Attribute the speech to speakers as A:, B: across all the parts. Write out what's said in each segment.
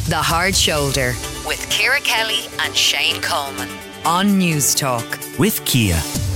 A: The Hard Shoulder with Ciara Kelly and Shane Coleman on News Talk.
B: With Kia.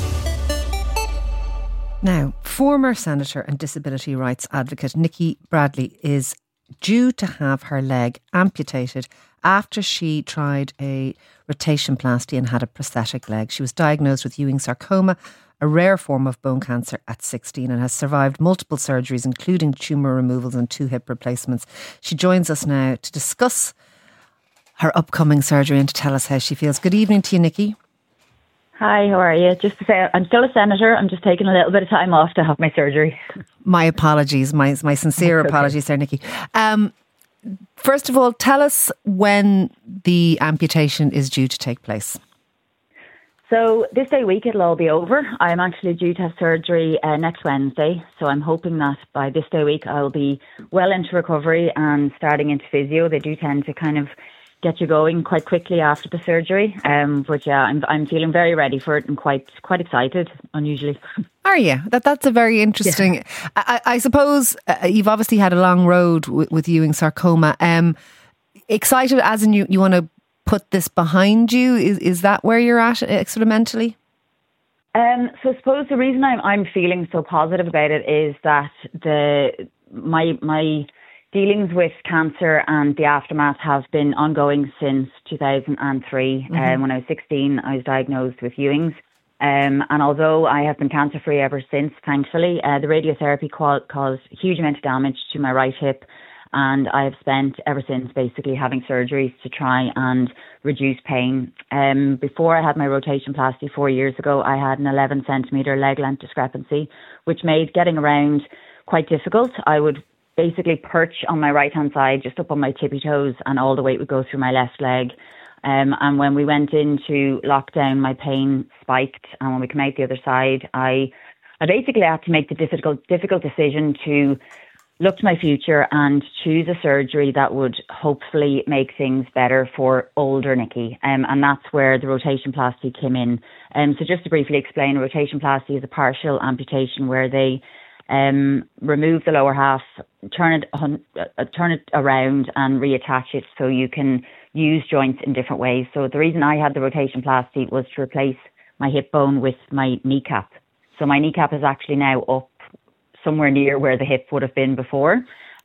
C: Now, former Senator and disability rights advocate Nikki Bradley is due to have her leg amputated after she tried a rotationplasty and had a prosthetic leg. She was diagnosed with Ewing sarcoma, a rare form of bone cancer, at 16 and has survived multiple surgeries, including tumour removals and 2 hip replacements. She joins us now to discuss her upcoming surgery and to tell us how she feels. Good evening to you, Nikki.
D: Hi, how are you? Just to say, I'm still a senator. I'm just taking a little bit of time off to have my surgery.
C: My apologies, my sincere apologies there, Nikki. First of all, tell us when the amputation is due to take place.
D: So this day week it'll all be over. I'm actually due to have surgery next Wednesday. So I'm hoping that by this day week I'll be well into recovery and starting into physio. They do tend to kind of get you going quite quickly after the surgery. But yeah, I'm feeling very ready for it and quite excited, unusually.
C: Are you? That's a very interesting... Yeah. I suppose you've obviously had a long road with Ewing sarcoma. Excited as in you want to put this behind you? Is that where you're at sort of mentally?
D: So I suppose the reason I'm feeling so positive about it is that my dealings with cancer and the aftermath have been ongoing since 2003. When I was 16, I was diagnosed with Ewing's. And although I have been cancer-free ever since, thankfully, the radiotherapy caused a huge amount of damage to my right hip. And I have spent ever since basically having surgeries to try and reduce pain. Before I had my rotationplasty 4 years ago, I had an 11 centimetre leg length discrepancy, which made getting around quite difficult. I would basically perch on my right-hand side, just up on my tippy toes, and all the weight would go through my left leg. And when we went into lockdown, my pain spiked. And when we came out the other side, I basically had to make the difficult decision to look to my future and choose a surgery that would hopefully make things better for older Nikki. And that's where the rotationplasty came in. So just to briefly explain, a rotationplasty is a partial amputation where they remove the lower half, turn it around and reattach it so you can use joints in different ways. So the reason I had the rotationplasty was to replace my hip bone with my kneecap. So my kneecap is actually now up somewhere near where the hip would have been before.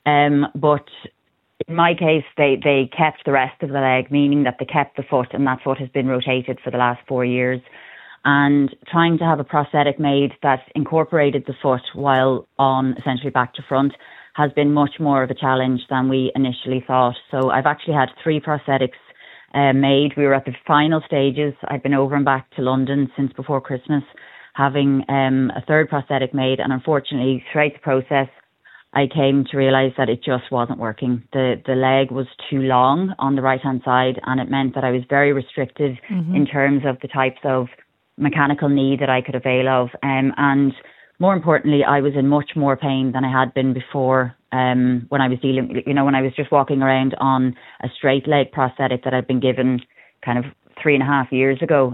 D: But in my case, they kept the rest of the leg, meaning that they kept the foot, and that foot has been rotated for the last 4 years. And trying to have a prosthetic made that incorporated the foot while on essentially back to front has been much more of a challenge than we initially thought. So I've actually had 3 prosthetics made. We were at the final stages. I've been over and back to London since before Christmas, having a 3rd prosthetic made, and unfortunately throughout the process I came to realise that it just wasn't working. The leg was too long on the right hand side, and it meant that I was very restricted in terms of the types of mechanical knee that I could avail of, and more importantly I was in much more pain than I had been before when I was when I was just walking around on a straight leg prosthetic that I'd been given kind of 3.5 years ago.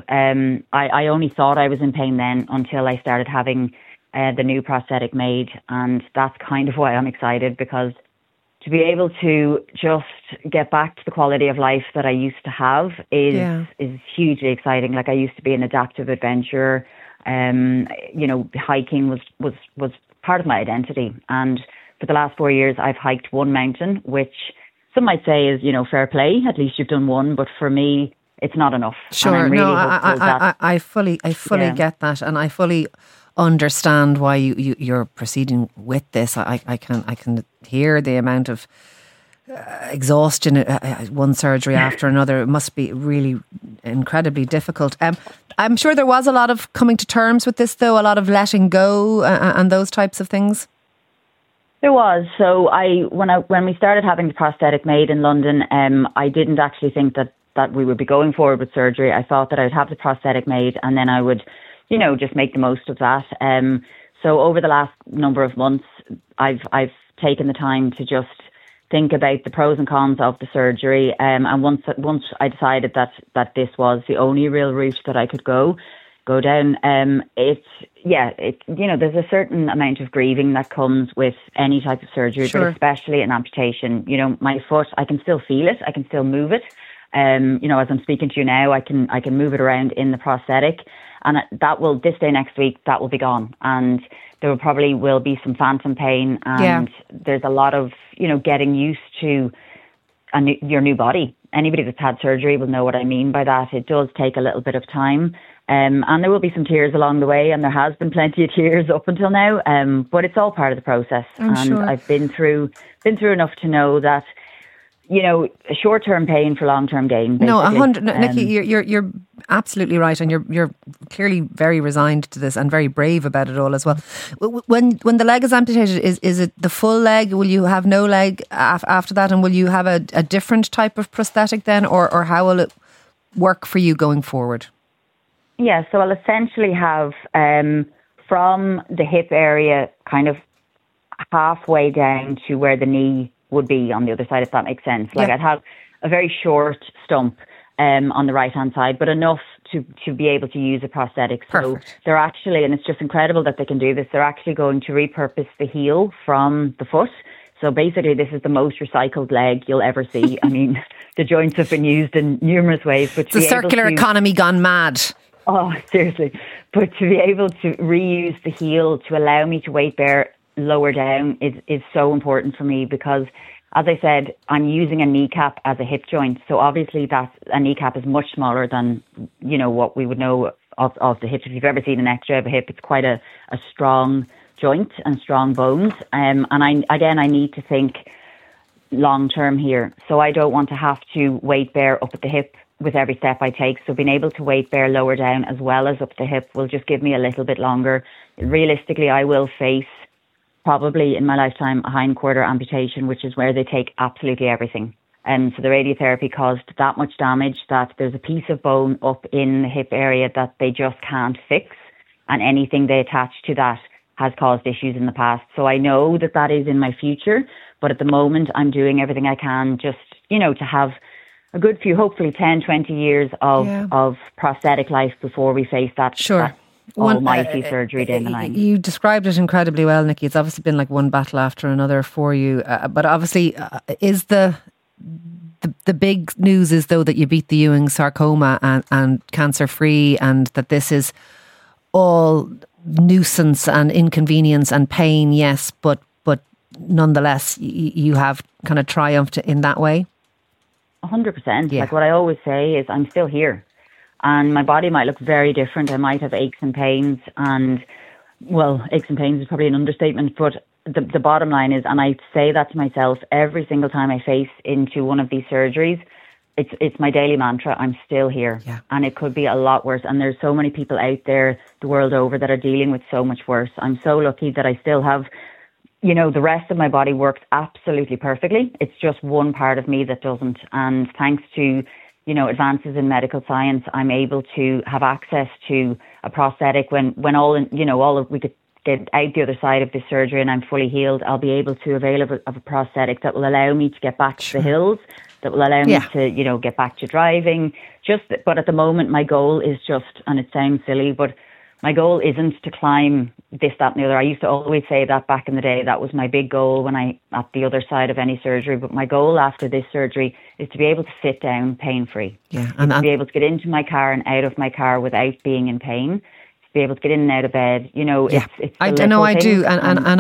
D: I only thought I was in pain then until I started having the new prosthetic made, and that's kind of why I'm excited, because to be able to just get back to the quality of life that I used to have is hugely exciting. Like, I used to be an adaptive adventurer. Hiking was part of my identity, and for the last 4 years I've hiked one mountain, which some might say is fair play. At least you've done one, but for me, it's not enough.
C: Sure, really I fully get that, and I fully understand why you're proceeding with this. I can hear the amount of exhaustion, one surgery after another. It must be really incredibly difficult. I'm sure there was a lot of coming to terms with this, though, a lot of letting go and those types of things.
D: There was. So when we started having the prosthetic made in London, I didn't actually think that we would be going forward with surgery. I thought that I'd have the prosthetic made and then I would, just make the most of that. So over the last number of months, I've taken the time to just think about the pros and cons of the surgery. And once I decided that this was the only real route that I could go, go down. There's a certain amount of grieving that comes with any type of surgery,
C: Sure.
D: but especially an amputation. My foot, I can still feel it, I can still move it. As I'm speaking to you now, I can move it around in the prosthetic, and this day next week, that will be gone, and there will be some phantom pain, and there's a lot of getting used to your new body. Anybody that's had surgery will know what I mean by that. It does take a little bit of time, and there will be some tears along the way, and there has been plenty of tears up until now. But it's all part of the process,
C: Sure.
D: I've been through enough to know that short-term pain for long-term gain.
C: No,
D: basically.
C: 100. Nikki, you're absolutely right, and you're clearly very resigned to this and very brave about it all as well. When the leg is amputated, is it the full leg? Will you have no leg after that, and will you have a different type of prosthetic then, or how will it work for you going forward?
D: Yeah, so I'll essentially have from the hip area, kind of halfway down to where the knee would be on the other side, if that makes sense. Like I'd have a very short stump on the right hand side, but enough to be able to use a prosthetic.
C: Perfect.
D: So they're actually, and it's just incredible that they can do this, they're actually going to repurpose the heel from the foot. So basically this is the most recycled leg you'll ever see. I mean, the joints have been used in numerous ways, but
C: The circular economy gone mad.
D: Oh, seriously. But to be able to reuse the heel to allow me to weight bear lower down is so important for me, because, as I said, I'm using a kneecap as a hip joint. So obviously a kneecap is much smaller than, what we would know of the hip. If you've ever seen an X-ray of a hip, it's quite a strong joint and strong bones. And I need to think long-term here. So I don't want to have to weight bear up at the hip with every step I take. So being able to weight bear lower down as well as up the hip will just give me a little bit longer. Realistically, I will face probably in my lifetime a hindquarter amputation, which is where they take absolutely everything. So the radiotherapy caused that much damage that there's a piece of bone up in the hip area that they just can't fix, and anything they attach to that has caused issues in the past. So I know that is in my future, but at the moment I'm doing everything I can just, to have a good few, hopefully 10, 20 years of prosthetic life before we face that.
C: Sure.
D: That almighty surgery down the line.
C: You described it incredibly well, Nikki. It's obviously been like one battle after another for you. But obviously, is the big news is though that you beat the Ewing sarcoma and cancer free, and that this is all nuisance and inconvenience and pain, yes, but nonetheless, you have kind of triumphed in that way.
D: 100%. Like what I always say is, I'm still here. And my body might look very different. I might have aches and pains, and aches and pains is probably an understatement, but the bottom line is, and I say that to myself every single time I face into one of these surgeries, it's my daily mantra, I'm still here. Yeah. And it could be a lot worse. And there's so many people out there the world over that are dealing with so much worse. I'm so lucky that I still have, the rest of my body works absolutely perfectly. It's just one part of me that doesn't. And thanks to advances in medical science, I'm able to have access to a prosthetic when we could get out the other side of this surgery and I'm fully healed. I'll be able to avail of a prosthetic that will allow me to get back to the hills, that will allow me to, get back to driving. But at the moment, my goal is just, and it sounds silly, but my goal isn't to climb this, that and the other. I used to always say that back in the day. That was my big goal when at the other side of any surgery. But my goal after this surgery is to be able to sit down pain-free. Yeah, and to be able to get into my car and out of my car without being in pain. To be able to get in and out of bed. It's
C: I know I do. And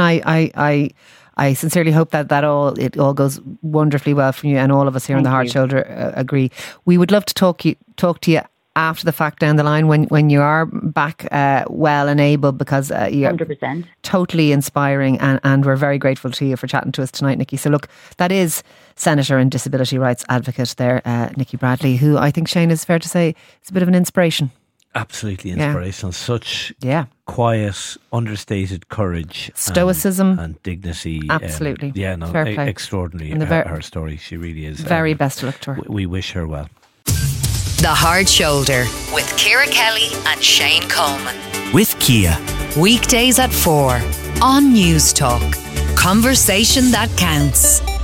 C: I sincerely hope that it all goes wonderfully well for you, and all of us here on the Hard Shoulder agree. We would love to talk to you after the fact down the line when you are back well and able, because you're
D: 100%.
C: Totally inspiring, and we're very grateful to you for chatting to us tonight, Nikki. So look, that is Senator and disability rights advocate there, Nikki Bradley, who I think, Shane, is fair to say is a bit of an inspiration.
B: Absolutely inspirational. Such quiet, understated courage,
C: stoicism
B: and dignity.
C: Absolutely.
B: Fair play. Extraordinary. Her story, she really is.
C: Very best of luck to her.
B: We wish her well.
A: The Hard Shoulder with Ciara Kelly and Shane Coleman.
E: With Kia.
A: Weekdays at 4 on News Talk. Conversation that counts.